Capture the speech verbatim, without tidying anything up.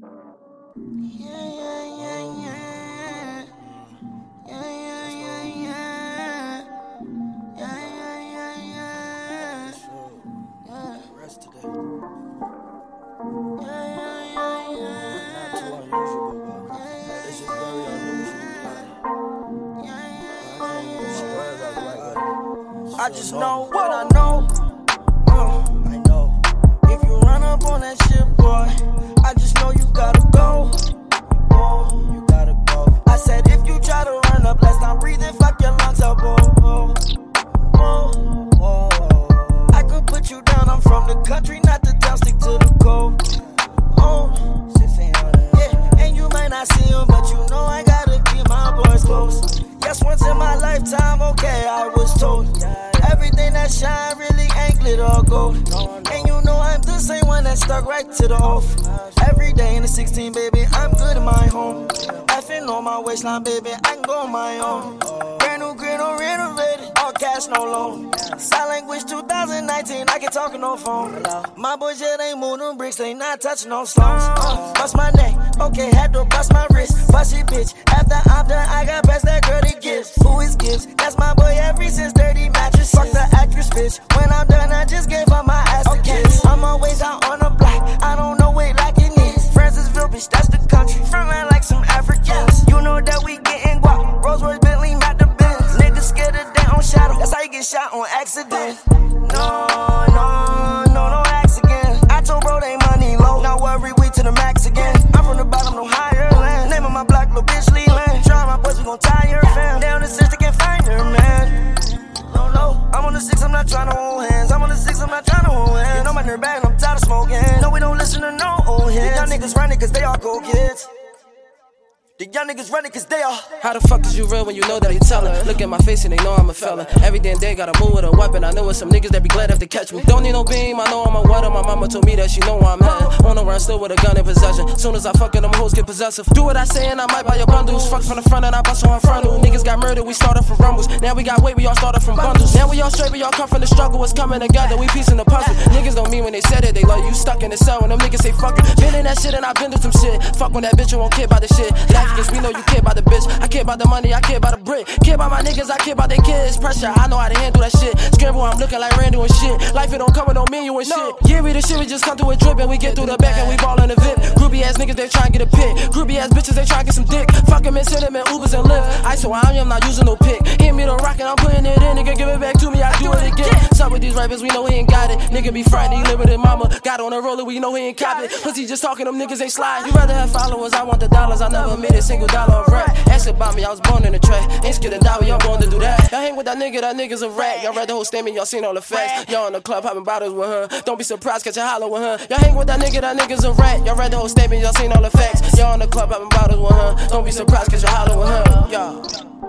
Yeah, yeah, yeah, yeah. Yeah, yeah, yeah, yeah. Yeah, yeah, yeah, yeah. Yeah. Rest today. Yeah, yeah, yeah, yeah. Not too unusual, but it's just very unusual. Like, Yeah, yeah, I can't even put words out like, I so just normal. know what I know. Uh, I know. if you run up on that shit, boy, I just know you gotta go. Oh, You gotta go. I said if you try to run up, let's not breathe and fuck your lungs up. Oh, oh, oh. Whoa. I could put you down. I'm from the country, not the town. Stick to the code. Oh, sixteen hundred. yeah, and you might not see them, but you know I gotta keep my boys close. Yes, once in my lifetime, okay, I was told everything that shine really ain't glitter or gold. And you know I'm the same one that stuck right to the oath. Every day in the sixteen, baby, I'm good in my home. Effing on my waistline, baby, I can go on my own. Brand new grid on renovated, all cash, no loan. Sign language two thousand nineteen, I can talk on no phone. My boys, yeah, they move them bricks, they not touching no stones. Uh, bust my neck, okay, had to bust my wrist. Bust it, bitch, after I'm done, I got past that girl to gifts. Who is gifts? That's my boy, every since dirty mattresses. Fuck the actress, bitch. When I'm done, I just gave her my ass a kiss. I'm always out on the block, I don't know it like it is. Francisville, bitch, that's the country. Frontline like some Africans. You know that we getting guap. Rolls Royce, Bentley, not the Benz. Niggas scared of their own shadow. That's how you get shot on accident. No, no, no, no accident. I told bro they money low. Not worry, we to the max again. I'm from the bottom, no higher land. Name of my block, little bitch, Leland. Try my boys, we gon' tie your fam. Down the six, they can't find her, man. No, no, I'm on the six, I'm not trying to hold hands. I'm on the six, I'm not trying to hold hands. You know my nerd bag, and I'm tired of smoking. No, we don't listen to no old hands. Y'all niggas running cause they all go kids. The young niggas running cause they are. How the fuck is you real when you know that they tellin'? Look at my face and they know I'm a felon. Every damn day gotta move with a weapon. I know it's some niggas that be glad if they catch me. Don't need no beam, I know I'm a water. My mama told me that she know where I'm at. On the run still with a gun in possession. Soon as I fuck it, them hoes get possessive. Do what I say and I might buy your bundles. Fuck from the front and I bust on frontal. Niggas got murdered, we started from rumbles. Now we got weight, we all started from bundles. Now we all straight, we all come from the struggle. What's coming together, we piecing the puzzle. Niggas don't mean when they said it, they love you. Stuck in the cell when them niggas say fuck it. Been in that shit and I been through some shit. Fuck when that bitch you won't care about the shit. Laugh cause we know you care about the bitch. I care about the money, I care about the brick. Care about my niggas, I care about their kids. Pressure, I know how to handle that shit. Scramble, I'm looking like Randall and shit. Life, it don't come with no menu and shit. Yeah, we the shit, we just come through a drip and we get through the back and we ball in the V I P. Groupie ass niggas, they try and get a pick. Groupie ass bitches, they try and get some dick. Fuck 'em and send 'em in Ubers and Lyft. I so I am not using no pick. Hand me the rock and I'm putting it in. Nigga, give it back to me, I do it again. Sup with these rappers, we know he ain't got it. Nigga be frightened, he live with his mama. Got on a roller, we know he ain't cop it. Pussy just talking, them niggas ain't slide. You rather have followers, I want the dollars. I never made a single dollar of rap. Ask about me, I was born in the track. Ain't scared to die, we all born to do that. Y'all hang with that nigga, that nigga's a rat. Y'all read the whole statement, y'all seen all the facts. Y'all in the club popping bottles with her. Don't be surprised, catch a holler with her. Y'all hang with that nigga, that nigga's a rat. Y'all read the whole statement, y'all seen all the facts. Y'all in the club popping bottles with her. Don't be surprised, catch a holler with her. Y'all.